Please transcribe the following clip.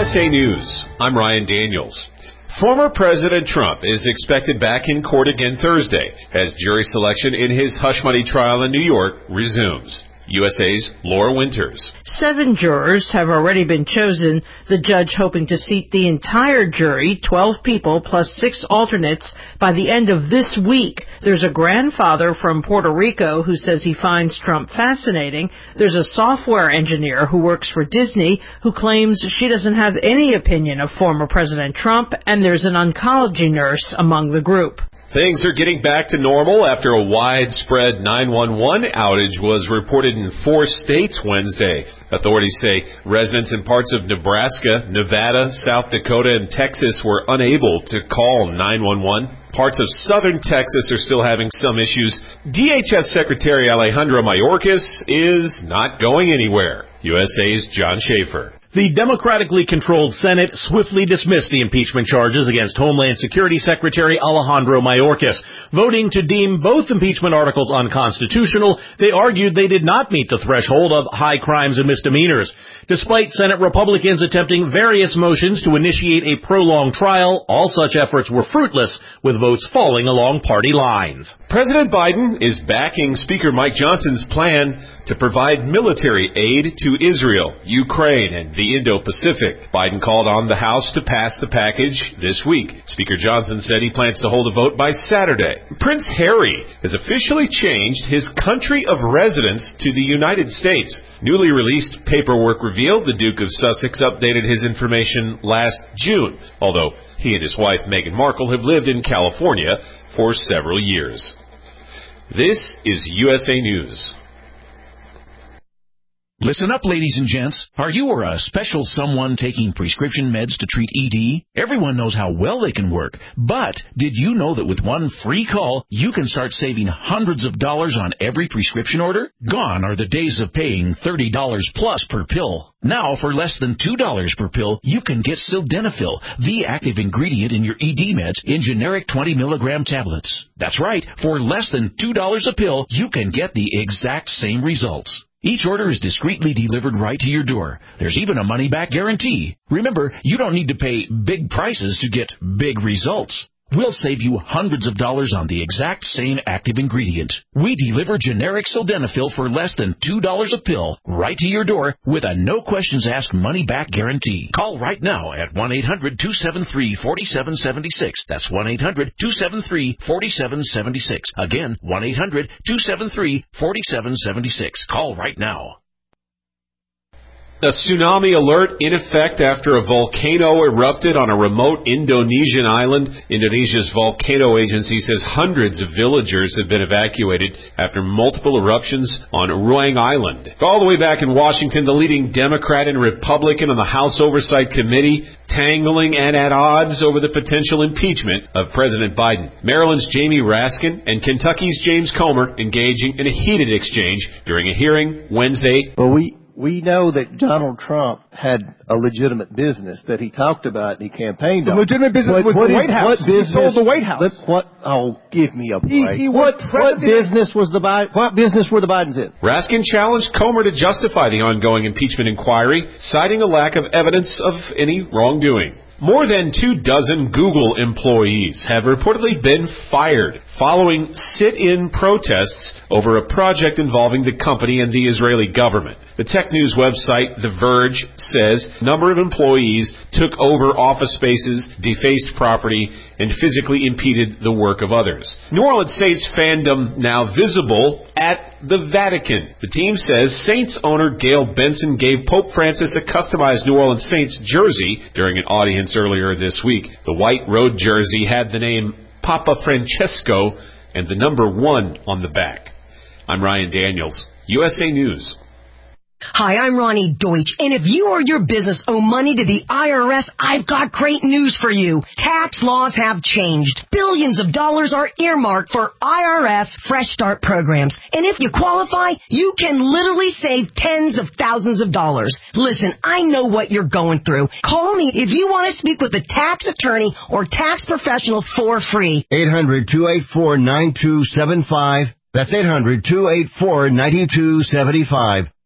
USA News, I'm Ryan Daniels. Former President Trump is expected back in court again Thursday as jury selection in his hush money trial in New York resumes. USA's Laura Winters. 7 jurors have already been chosen, the judge hoping to seat the entire jury, 12 people plus 6 alternates, by the end of this week. There's a grandfather from Puerto Rico who says he finds Trump fascinating. There's a software engineer who works for Disney who claims she doesn't have any opinion of former President Trump, and there's an oncology nurse among the group. Things are getting back to normal after a widespread 911 outage was reported in 4 states Wednesday. Authorities say residents in parts of Nebraska, Nevada, South Dakota, and Texas were unable to call 911. Parts of southern Texas are still having some issues. DHS Secretary Alejandro Mayorkas is not going anywhere. USA's John Schaefer. The democratically controlled Senate swiftly dismissed the impeachment charges against Homeland Security Secretary Alejandro Mayorkas. Voting to deem both impeachment articles unconstitutional, they argued they did not meet the threshold of high crimes and misdemeanors. Despite Senate Republicans attempting various motions to initiate a prolonged trial, all such efforts were fruitless, with votes falling along party lines. President Biden is backing Speaker Mike Johnson's plan to provide military aid to Israel, Ukraine, and the Indo-Pacific. Biden called on the House to pass the package this week. Speaker Johnson said he plans to hold a vote by Saturday. Prince Harry has officially changed his country of residence to the United States. Newly released paperwork revealed the Duke of Sussex updated his information last June, although he and his wife Meghan Markle have lived in California for several years. This is USA News. Listen up, ladies and gents. Are you or a special someone taking prescription meds to treat ED? Everyone knows how well they can work. But did you know that with one free call, you can start saving hundreds of dollars on every prescription order? Gone are the days of paying $30 plus per pill. Now, for less than $2 per pill, you can get Sildenafil, the active ingredient in your ED meds, in generic 20-milligram tablets. That's right. For less than $2 a pill, you can get the exact same results. Each order is discreetly delivered right to your door. There's even a money-back guarantee. Remember, you don't need to pay big prices to get big results. We'll save you hundreds of dollars on the exact same active ingredient. We deliver generic Sildenafil for less than $2 a pill right to your door with a no-questions-asked money-back guarantee. Call right now at 1-800-273-4776. That's 1-800-273-4776. Again, 1-800-273-4776. Call right now. A tsunami alert in effect after a volcano erupted on a remote Indonesian island. Indonesia's volcano agency says hundreds of villagers have been evacuated after multiple eruptions on Ruang Island. All the way back in Washington, the leading Democrat and Republican on the House Oversight Committee tangling and at odds over the potential impeachment of President Biden. Maryland's Jamie Raskin and Kentucky's James Comer engaging in a heated exchange during a hearing Wednesday. Well, we know that Donald Trump had a legitimate business that he talked about and he campaigned on. The legitimate business was the White House. What business? He sold the White House. Give me a break. What business were the Bidens in? Raskin challenged Comer to justify the ongoing impeachment inquiry, citing a lack of evidence of any wrongdoing. More than 24 Google employees have reportedly been fired following sit-in protests over a project involving the company and the Israeli government. The tech news website The Verge says a number of employees took over office spaces, defaced property, and physically impeded the work of others. New Orleans Saints fandom now visible at the Vatican. The team says Saints owner Gail Benson gave Pope Francis a customized New Orleans Saints jersey during an audience earlier this week. The white road jersey had the name Papa Francesco and the number 1 on the back. I'm Ryan Daniels, USA News. Hi, I'm Ronnie Deutsch, and if you or your business owe money to the IRS, I've got great news for you. Tax laws have changed. Billions of dollars are earmarked for IRS Fresh Start programs, and if you qualify, you can literally save tens of thousands of dollars. Listen, I know what you're going through. Call me if you want to speak with a tax attorney or tax professional for free. 800-284-9275. That's 800-284-9275.